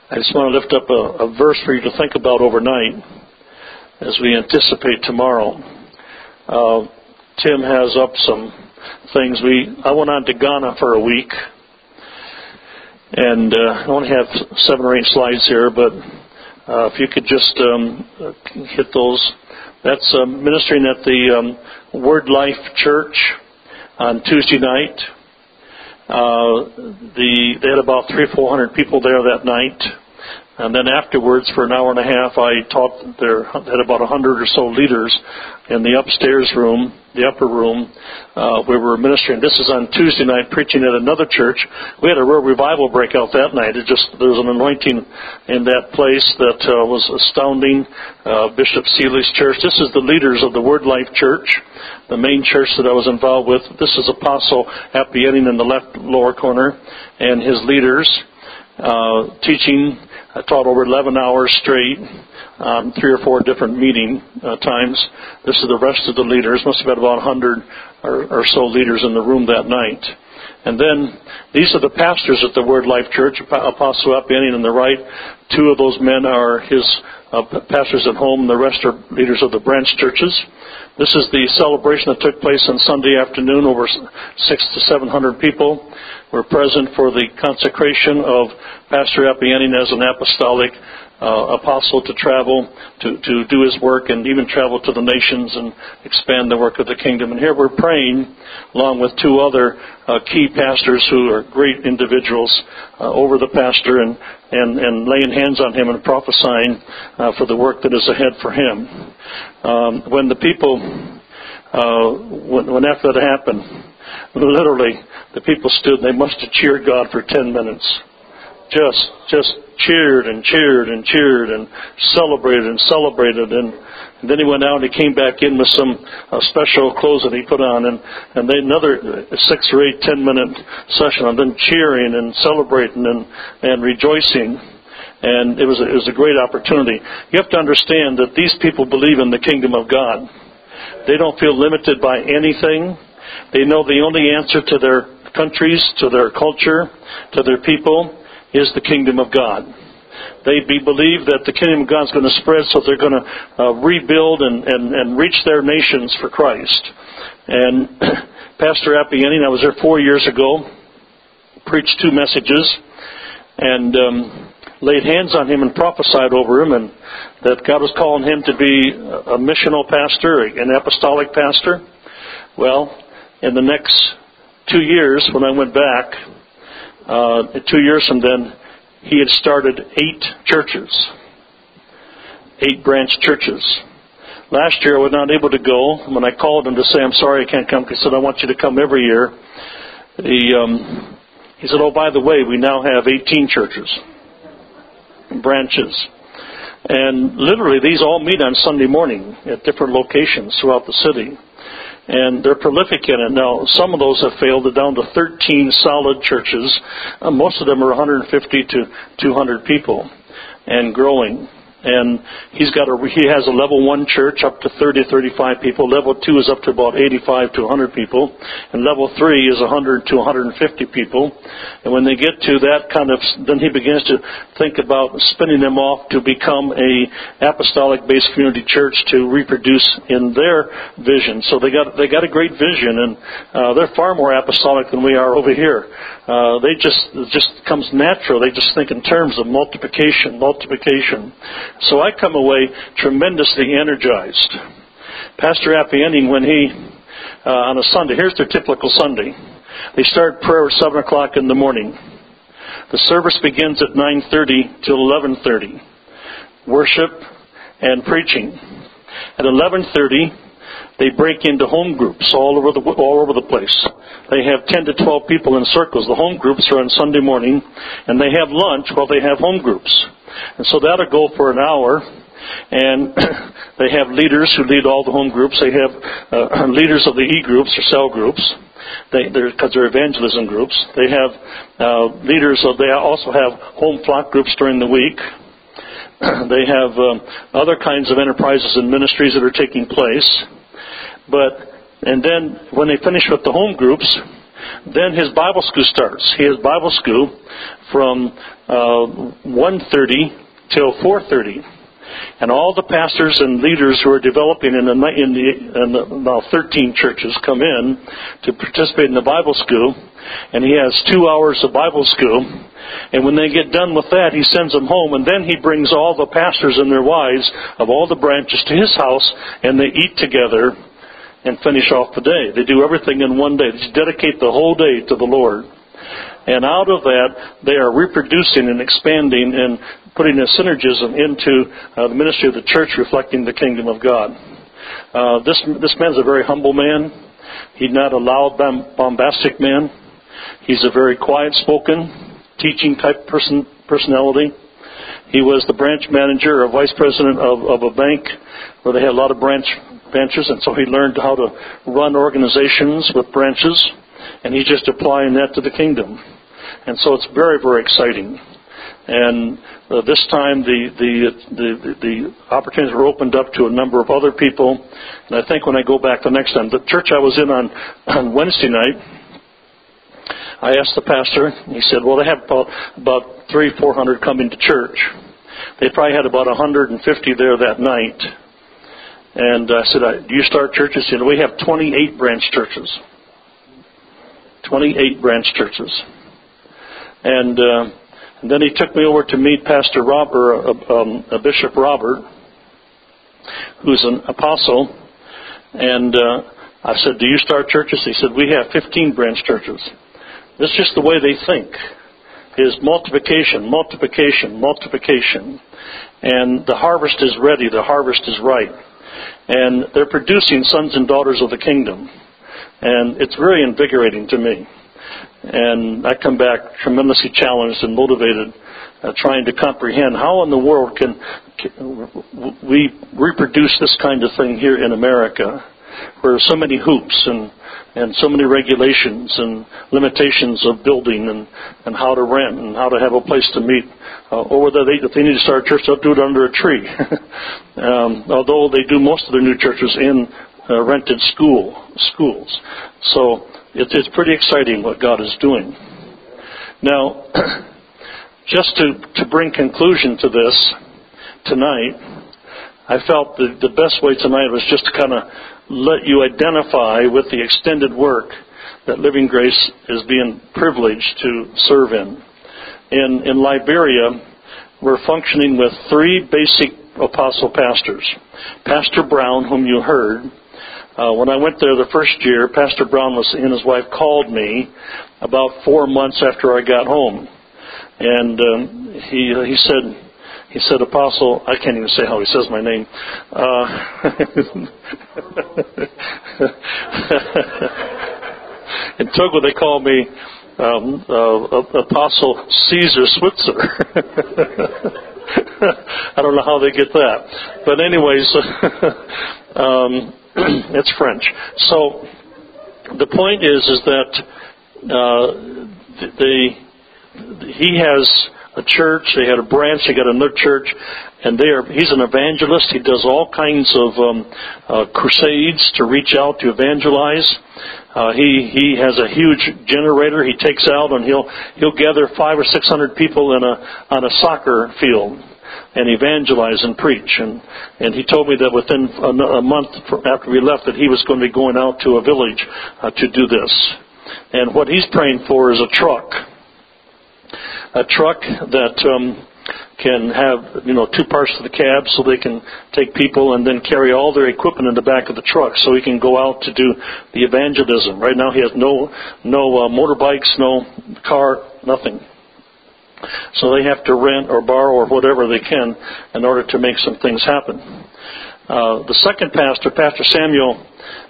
I just want to lift up a verse for you to think about overnight as we anticipate tomorrow. Tim has up some things. I went on to Ghana for a week, and I only have 7 or 8 slides here, but if you could just hit those. That's ministering at the Word Life Church on Tuesday night. They had about 300 or 400 people there that night. And then afterwards, for an hour and a half, I taught there, had about 100 or so leaders in the upstairs room, the upper room. We were ministering. This is on Tuesday night, preaching at another church. We had a real revival breakout that night. There was an anointing in that place that was astounding. Bishop Seeley's church. This is the leaders of the Word Life Church, the main church that I was involved with. This is Apostle Appianing in the left lower corner, and his leaders teaching. I taught over 11 hours straight, 3 or 4 different meeting times. This is the rest of the leaders. Must have been about 100 or so leaders in the room that night. And then these are the pastors at the Word Life Church, Apostle Appianing on the right. 2 of those men are his pastors at home, and the rest are leaders of the branch churches. This is the celebration that took place on Sunday afternoon. Over 600 to 700 people were present for the consecration of Pastor Appianing as an apostolic apostle to travel, to do his work, and even travel to the nations and expand the work of the kingdom. And here we're praying, along with 2 other key pastors who are great individuals, over the pastor and laying hands on him and prophesying for the work that is ahead for him. When the people, when after that happened, literally the people stood. They must have cheered God for 10 minutes. Just cheered and cheered and cheered and celebrated. And then he went out and he came back in with some special clothes that he put on, and they another 6 or 8 10-minute session of them cheering and celebrating and rejoicing. And it was a great opportunity. You have to understand that these people believe in the kingdom of God. They don't feel limited by anything. They know the only answer to their countries, to their culture, to their people is the kingdom of God. They believe that the kingdom of God is going to spread, so they're going to rebuild and reach their nations for Christ. And Pastor Appianing, I was there 4 years ago, preached 2 messages, and laid hands on him and prophesied over him, and that God was calling him to be a missional pastor, an apostolic pastor. Well, in the next 2 years, when I went back, 2 years from then, he had started 8 churches, 8 branch churches. Last year I was not able to go. When I called him to say, I'm sorry I can't come, he said, I want you to come every year. He said, oh, by the way, we now have 18 churches, branches. And literally these all meet on Sunday morning at different locations throughout the city. And they're prolific in it. Now, some of those have failed. They're down to 13 solid churches. Most of them are 150 to 200 people and growing. And he has a level 1 church up to 30, 35 people. Level 2 is up to about 85 to 100 people. And level 3 is 100 to 150 people. And when they get to that kind of, then he begins to think about spinning them off to become a apostolic-based community church to reproduce in their vision. So they got a great vision, and they're far more apostolic than we are over here. It just comes natural. They just think in terms of multiplication. So I come away tremendously energized. Pastor Appianing, when he, on a Sunday, here's their typical Sunday. They start prayer at 7 o'clock in the morning. The service begins at 9:30 till 11:30. Worship and preaching. At 11:30, they break into home groups all over the place. They have 10 to 12 people in circles. The home groups are on Sunday morning, and they have lunch while they have home groups. And so that'll go for an hour, and they have leaders who lead all the home groups. They have leaders of the E-groups or cell groups, because they're evangelism groups. They have leaders, they also have home flock groups during the week. They have other kinds of enterprises and ministries that are taking place. And then when they finish with the home groups, Then his Bible school starts. He has Bible school from 1:30 till 4:30. And all the pastors and leaders who are developing in the now 13 churches come in to participate in the Bible school. And he has 2 hours of Bible school. And when they get done with that, he sends them home. And then he brings all the pastors and their wives of all the branches to his house. And they eat together and finish off the day. They do everything in one day. They dedicate the whole day to the Lord. And out of that, they are reproducing and expanding and putting a synergism into the ministry of the church, reflecting the kingdom of God. This man's a very humble man. He's not a loud, bombastic man. He's a very quiet-spoken, teaching-type personality. He was the branch manager or vice president of a bank where they had a lot of branches, and so he learned how to run organizations with branches, and he's just applying that to the kingdom. And so it's very, very exciting. And this time the opportunities were opened up to a number of other people. And I think when I go back the next time, the church I was in on Wednesday night, I asked the pastor, he said, well, they have about 300-400 coming to church. They probably had about 150 there that night. And I said, do you start churches? He said, we have 28 branch churches. 28 branch churches. And then he took me over to meet Pastor Robert, Bishop Robert, who's an apostle. And I said, do you start churches? He said, we have 15 branch churches. This is just the way they think. Is multiplication, multiplication, multiplication. And the harvest is ready. The harvest is ripe. And they're producing sons and daughters of the kingdom. And it's very invigorating to me. And I come back tremendously challenged and motivated, trying to comprehend how in the world can we reproduce this kind of thing here in America, where there are so many hoops and so many regulations and limitations of building and how to rent and how to have a place to meet. Or whether if they need to start a church, they'll do it under a tree. Although they do most of their new churches in rented schools. So it's pretty exciting what God is doing. Now, just to bring conclusion to this tonight, I felt the best way tonight was just to kind of let you identify with the extended work that Living Grace is being privileged to serve in. In Liberia, we're functioning with 3 basic apostle pastors. Pastor Brown, whom you heard. When I went there the first year, Pastor Brown and his wife called me about 4 months after I got home. And he said, Apostle, I can't even say how he says my name. In Togo, they call me Apostle Caesar Switzer. I don't know how they get that. But anyways, it's French. So the point is that he has a church, they had a branch, they got another church, and he's an evangelist. He does all kinds of crusades to reach out to evangelize. He has a huge generator he takes out, and he'll gather 500 or 600 people on a soccer field and evangelize and preach. And he told me that within a month after we left that he was going to be going out to a village to do this. And what he's praying for is a truck that can have 2 parts to the cab so they can take people and then carry all their equipment in the back of the truck so he can go out to do the evangelism. Right now he has no motorbikes, no car, nothing. So they have to rent or borrow or whatever they can in order to make some things happen. The second pastor, Pastor Samuel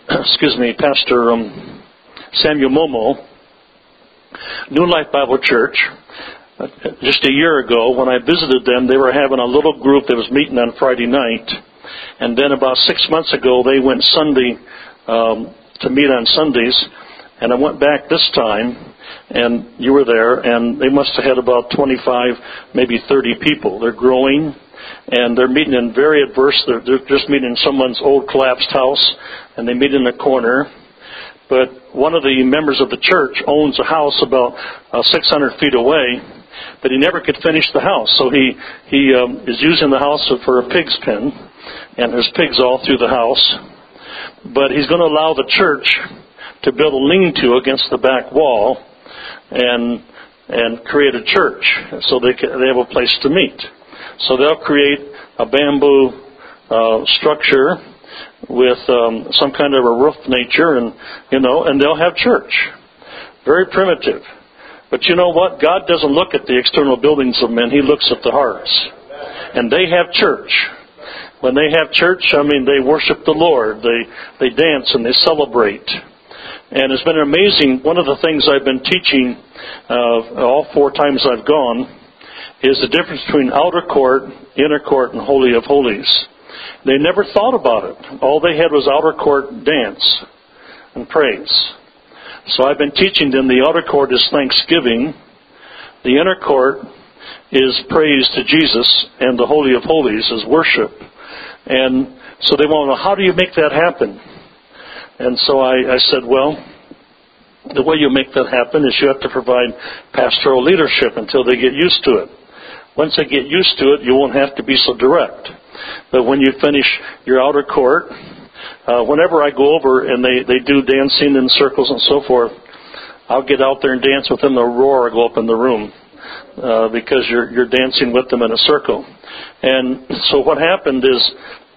Momo, New Life Bible Church. Just a year ago, when I visited them, they were having a little group that was meeting on Friday night. And then about 6 months ago, they went Sunday to meet on Sundays. And I went back this time, and you were there, and they must have had about 25, maybe 30 people. They're growing, and they're meeting in very adverse. They're just meeting in someone's old collapsed house, and they meet in a corner. But one of the members of the church owns a house about 600 feet away, but he never could finish the house. So he is using the house for a pig's pen, and there's pigs all through the house. But he's going to allow the church to build a lean-to against the back wall and create a church so they have a place to meet. So they'll create a bamboo structure with some kind of a roof nature, and they'll have church. Very primitive. But you know what? God doesn't look at the external buildings of men. He looks at the hearts. And they have church. When they have church, they worship the Lord. They dance and they celebrate. And it's been amazing. One of the things I've been teaching all 4 times I've gone is the difference between outer court, inner court, and Holy of Holies. They never thought about it. All they had was outer court dance and praise. So I've been teaching them the outer court is thanksgiving, the inner court is praise to Jesus, and the Holy of Holies is worship. And so they want to know, how do you make that happen? And so I said, well, the way you make that happen is you have to provide pastoral leadership until they get used to it. Once they get used to it, you won't have to be so direct. But when you finish your outer court, whenever I go over and they do dancing in circles and so forth, I'll get out there and dance with them. They'll roar or go up in the room because you're dancing with them in a circle. And so what happened is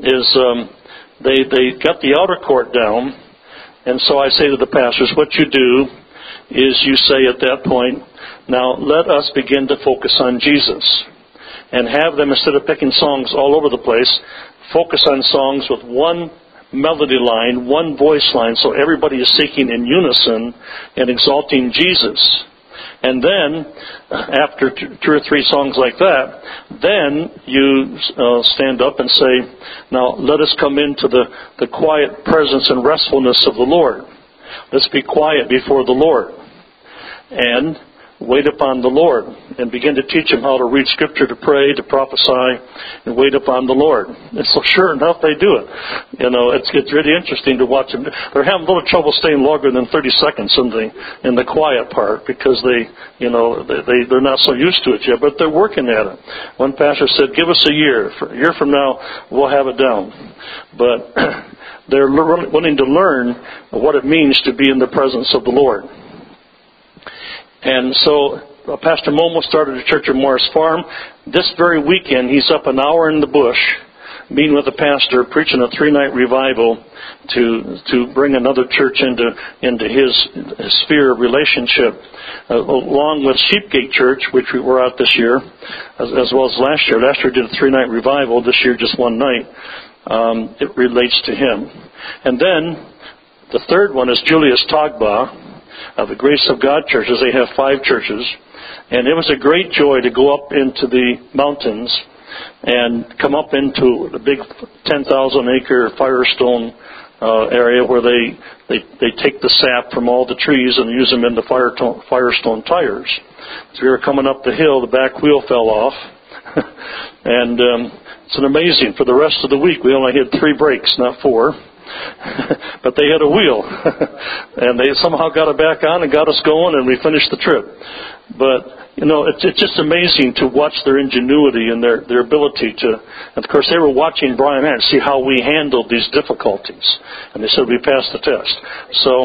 they got the outer court down, and so I say to the pastors, what you do is you say at that point, now let us begin to focus on Jesus. And have them, instead of picking songs all over the place, focus on songs with one melody line, one voice line, so everybody is seeking in unison and exalting Jesus. And then, after 2 or 3 songs like that, then you stand up and say, now let us come into the quiet presence and restfulness of the Lord. Let's be quiet before the Lord. And wait upon the Lord, and begin to teach them how to read Scripture, to pray, to prophesy, and wait upon the Lord. And so sure enough, they do it. It's really interesting to watch them. They're having a little trouble staying longer than 30 seconds in the quiet part because they're not so used to it yet, but they're working at it. One pastor said, give us a year. A year from now, we'll have it down. But they're wanting to learn what it means to be in the presence of the Lord. And so Pastor Momo started a church at Morris Farm. This very weekend, he's up an hour in the bush, meeting with the pastor, preaching a 3-night revival to bring another church into his sphere of relationship, along with Sheepgate Church, which we were at this year, as well as last year. Last year did a 3-night revival. This year just 1 night. It relates to him. And then the third one is Julius Tagba, of the Grace of God churches. They have 5 churches. And it was a great joy to go up into the mountains and come up into the big 10,000-acre Firestone area where they take the sap from all the trees and use them in the Firestone tires. So we were coming up the hill, the back wheel fell off. And it's an amazing. For the rest of the week, we only had 3 brakes, not 4. But they had a wheel. And they somehow got it back on and got us going, and we finished the trip. But, it's just amazing to watch their ingenuity and their ability to... And, of course, they were watching Brian and see how we handled these difficulties. And they said we passed the test. So,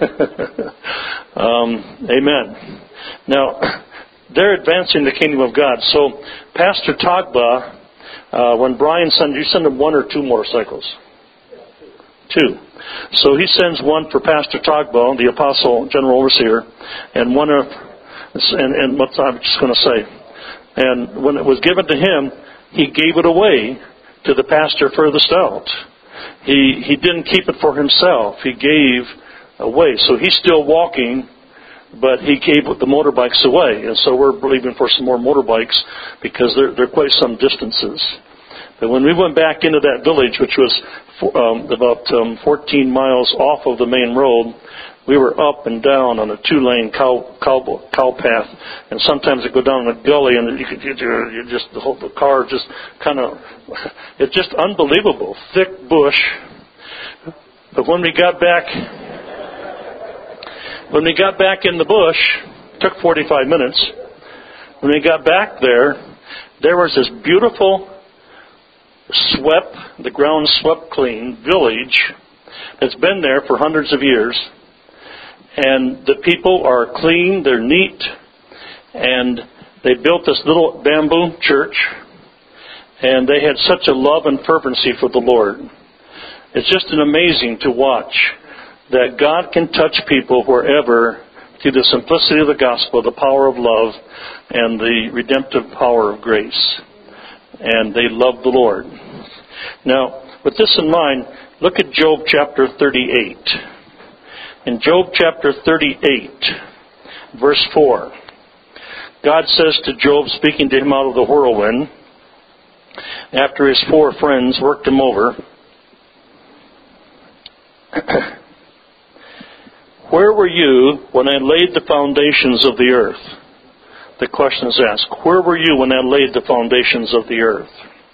amen. Now, they're advancing the kingdom of God. So, Pastor Tagba, when Brian you send him 1 or 2 motorcycles? 2. So he sends one for Pastor Tagba, the Apostle General Overseer, and one of, and what I'm just going to say. And when it was given to him, he gave it away to the pastor furthest out. He didn't keep it for himself. He gave away. So he's still walking, but he gave the motorbikes away. And so we're believing for some more motorbikes because they're quite some distances. But when we went back into that village, which was about 14 miles off of the main road, we were up and down on a 2-lane cow path, and sometimes it go down a gully, and the car just kind of, it's just unbelievable, thick bush. But when we got back When we got back in the bush, it took 45 minutes. When we got back there was this beautiful the ground swept clean village that's been there for hundreds of years. And the people are clean, they're neat, and they built this little bamboo church, and they had such a love and fervency for the Lord. It's just amazing to watch that God can touch people wherever through the simplicity of the gospel, the power of love, and the redemptive power of grace. And they love the Lord. Now, with this in mind, look at Job chapter 38. In Job chapter 38, verse 4, God says to Job, speaking to him out of the whirlwind, after his 4 friends worked him over, where were you when I laid the foundations of the earth? The question is asked, where were you when I laid the foundations of the earth?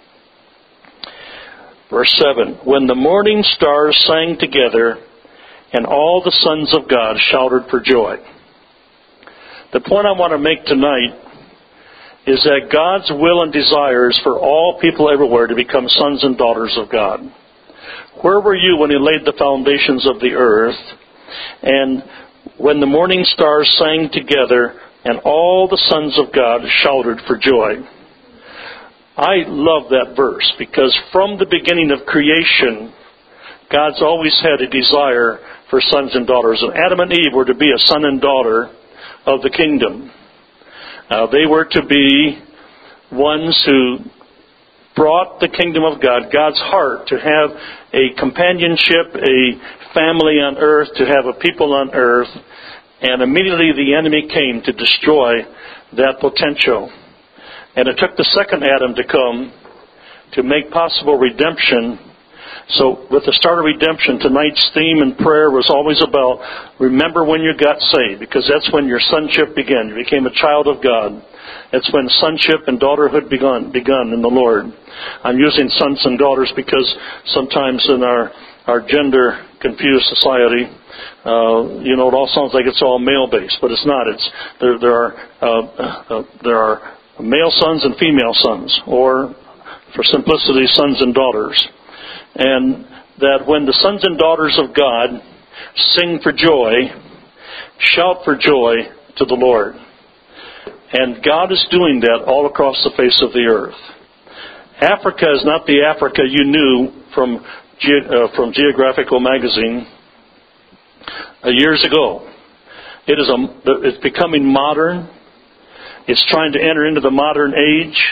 Verse 7, when the morning stars sang together and all the sons of God shouted for joy. The point I want to make tonight is that God's will and desire is for all people everywhere to become sons and daughters of God. Where were you when He laid the foundations of the earth, and when the morning stars sang together, and all the sons of God shouted for joy? I love that verse, because from the beginning of creation, God's always had a desire for sons and daughters. And Adam and Eve were to be a son and daughter of the kingdom. They were to be ones who brought the kingdom of God, God's heart, to have a companionship, a family on earth, to have a people on earth. And immediately the enemy came to destroy that potential. And it took the second Adam to come to make possible redemption. So with the start of redemption, tonight's theme and prayer was always about remember when you got saved, because that's when your sonship began. You became a child of God. That's when sonship and daughterhood begun in the Lord. I'm using sons and daughters because sometimes in our gender confused society, it all sounds like it's all male based, but it's not. There are male sons and female sons, or for simplicity, sons and daughters. And that when the sons and daughters of God sing for joy, shout for joy to the Lord. And God is doing that all across the face of the earth. Africa is not the Africa you knew from Geographical magazine years ago. It's becoming modern. It's trying to enter into the modern age.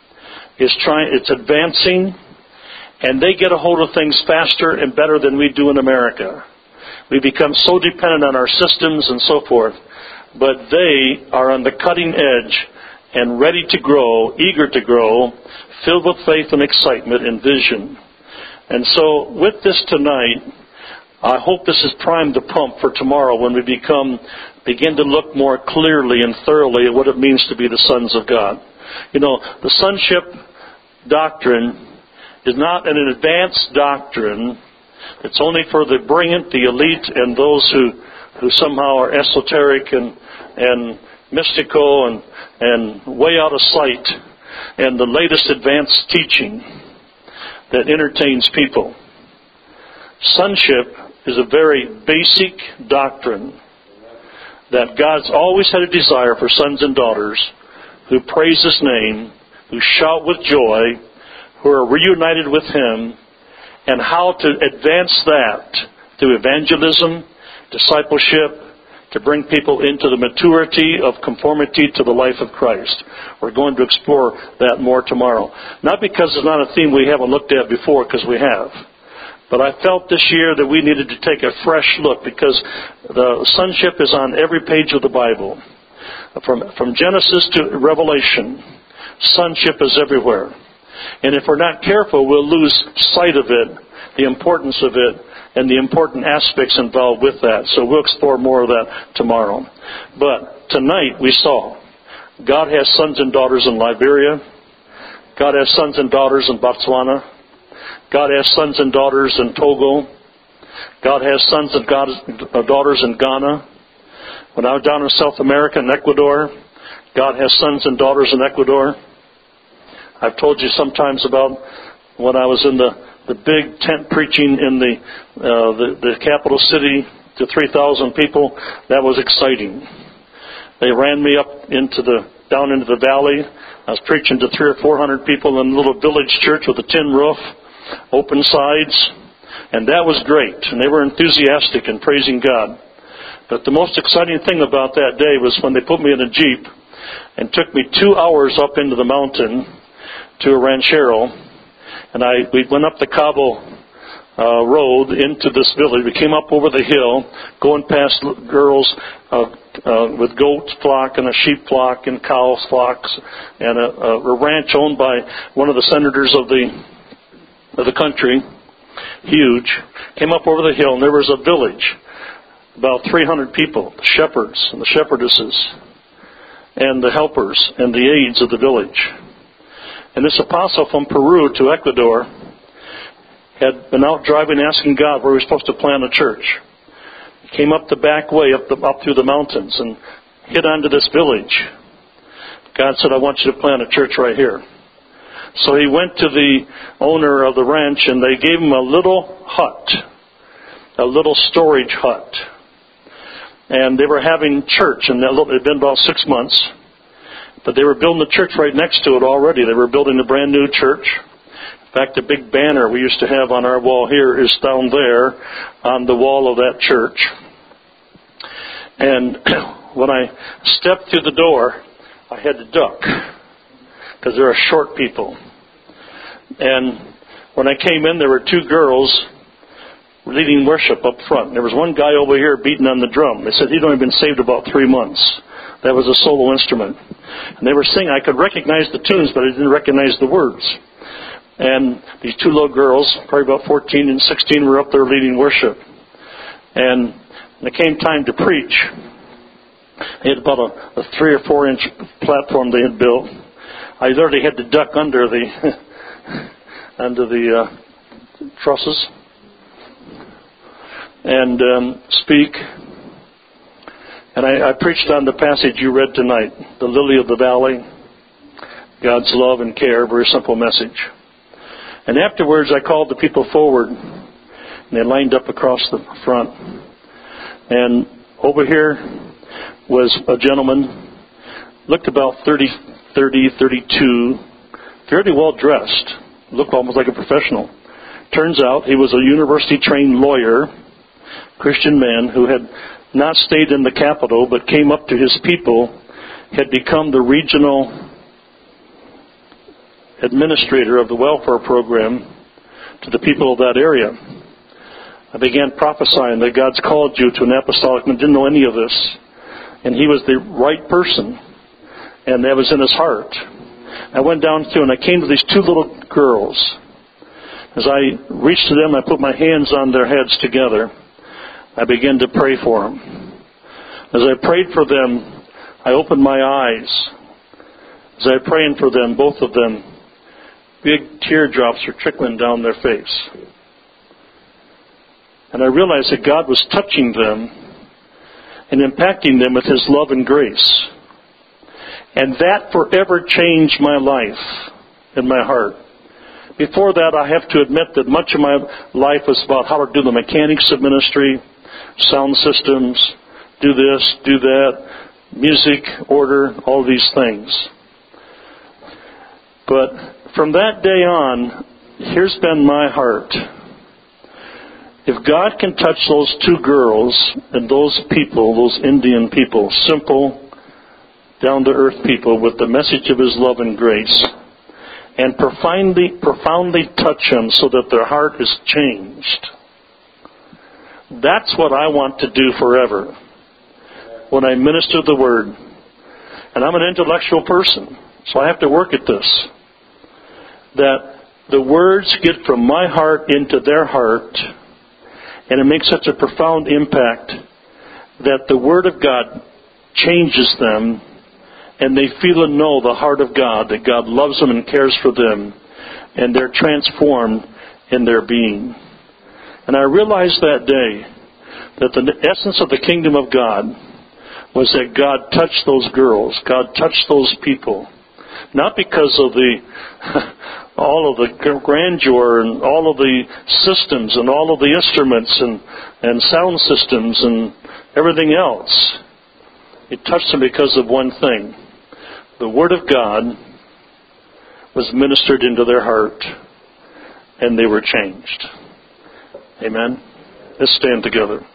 It's advancing. And they get a hold of things faster and better than we do in America. We become so dependent on our systems and so forth. But they are on the cutting edge and ready to grow, eager to grow, filled with faith and excitement and vision. And so with this tonight, I hope this has primed the pump for tomorrow when we begin to look more clearly and thoroughly at what it means to be the sons of God. The sonship doctrine is not an advanced doctrine. It's only for the brilliant, the elite, and those who somehow are esoteric and mystical and way out of sight, and the latest advanced teaching that entertains people. Sonship is a very basic doctrine that God's always had a desire for sons and daughters who praise His name, who shout with joy, who are reunited with Him, and how to advance that through evangelism, discipleship, to bring people into the maturity of conformity to the life of Christ. We're going to explore that more tomorrow. Not because it's not a theme we haven't looked at before, because we have. But I felt this year that we needed to take a fresh look, because the sonship is on every page of the Bible. From Genesis to Revelation, sonship is everywhere. And if we're not careful, we'll lose sight of it, the importance of it, and the important aspects involved with that. So we'll explore more of that tomorrow. But tonight we saw God has sons and daughters in Liberia. God has sons and daughters in Botswana. God has sons and daughters in Togo. God has sons and daughters in Ghana. When I was down in South America, in Ecuador, God has sons and daughters in Ecuador. I've told you sometimes about when I was in the big tent preaching in the capital city to 3,000 people. That was exciting. They ran me up down into the valley. I was preaching to 300 or 400 people in a little village church with a tin roof, open sides, and that was great. And they were enthusiastic and praising God. But the most exciting thing about that day was when they put me in a Jeep and took me 2 hours up into the mountain to a ranchero. And we went up the Cabo road into this village. We came up over the hill, going past girls with goat flock and a sheep flock and cow flocks, and a ranch owned by one of the senators of the country, huge. Came up over the hill, and there was a village, about 300 people, the shepherds and the shepherdesses, and the helpers and the aides of the village. And this apostle from Peru to Ecuador had been out driving, asking God where he was supposed to plant a church. He came up the back way, up through the mountains, and hit onto this village. God said, I want you to plant a church right here. So he went to the owner of the ranch, and they gave him a little hut, a little storage hut. And they were having church, and it had been about 6 months. But they were building the church right next to it already. They were building a brand new church. In fact, the big banner we used to have on our wall here is down there on the wall of that church. And when I stepped through the door, I had to duck because there are short people. And when I came in, there were 2 girls leading worship up front. There was one guy over here beating on the drum. They said he'd only been saved about 3 months. That was a solo instrument. And they were singing. I could recognize the tunes, but I didn't recognize the words. And these 2 little girls, probably about 14 and 16, were up there leading worship. And when it came time to preach, they had about a 3 or 4 inch platform they had built. I literally had to duck under the trusses and speak. And I preached on the passage you read tonight, the lily of the valley, God's love and care, very simple message. And afterwards I called the people forward, and they lined up across the front. And over here was a gentleman, looked about 32, fairly well dressed, looked almost like a professional. Turns out he was a university-trained lawyer, Christian man who had not stayed in the capital but came up to his people, had become the regional administrator of the welfare program to the people of that area. I began prophesying that God's called you to an apostolic, and didn't know any of this. And he was the right person, and that was in his heart. I went down through, and I came to these 2 little girls. As I reached to them, I put my hands on their heads together. I began to pray for them. As I prayed for them, I opened my eyes. As I prayed for them, both of them, big teardrops were trickling down their face. And I realized that God was touching them and impacting them with His love and grace. And that forever changed my life and my heart. Before that, I have to admit that much of my life was about how to do the mechanics of ministry, sound systems, do this, do that, music, order, all these things. But from that day on, here's been my heart. If God can touch those 2 girls and those people, those Indian people, simple, down-to-earth people, with the message of His love and grace, and profoundly touch them so that their heart is changed, that's what I want to do forever when I minister the Word. And I'm an intellectual person, so I have to work at this. That the words get from my heart into their heart, and it makes such a profound impact that the Word of God changes them, and they feel and know the heart of God, that God loves them and cares for them, and they're transformed in their being. And I realized that day that the essence of the kingdom of God was that God touched those girls. God touched those people. Not because of all of the grandeur and all of the systems and all of the instruments and sound systems and everything else. He touched them because of one thing. The Word of God was ministered into their heart, and they were changed. Amen? Let's stand together.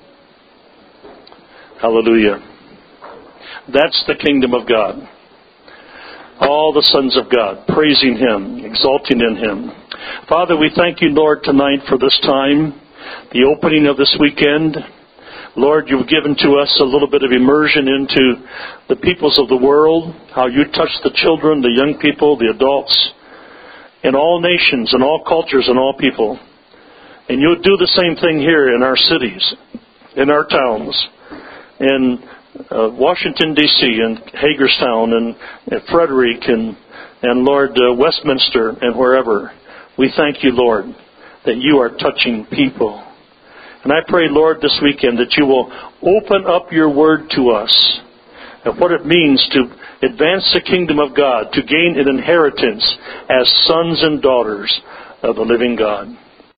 Hallelujah. That's the kingdom of God. All the sons of God, praising Him, exalting in Him. Father, we thank you, Lord, tonight for this time, the opening of this weekend. Lord, you've given to us a little bit of immersion into the peoples of the world, how you touch the children, the young people, the adults, in all nations, in all cultures, and all people. And you'll do the same thing here in our cities, in our towns, in Washington, D.C., and Hagerstown, and Frederick, and Lord, Westminster, and wherever. We thank you, Lord, that you are touching people. And I pray, Lord, this weekend that you will open up your word to us and what it means to advance the kingdom of God, to gain an inheritance as sons and daughters of the living God.